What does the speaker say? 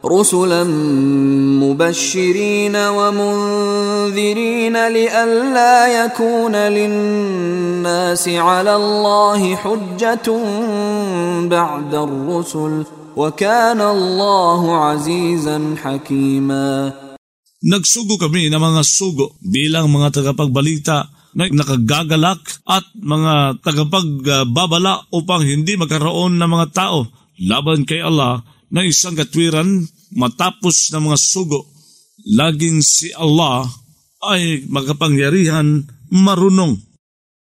رسلا مبشرين ومنذرين لئلا يكون للناس على الله حجة بعد الرسل وكان الله عزيزا حكيما. Nagsugo kami ng mga sugo bilang mga tagapagbalita na nakagagalak at mga tagapagbabala upang hindi magkaroon ng mga tao laban kay Allah na isang katwiran matapos ng mga sugo. Laging si Allah ay makapangyarihan marunong.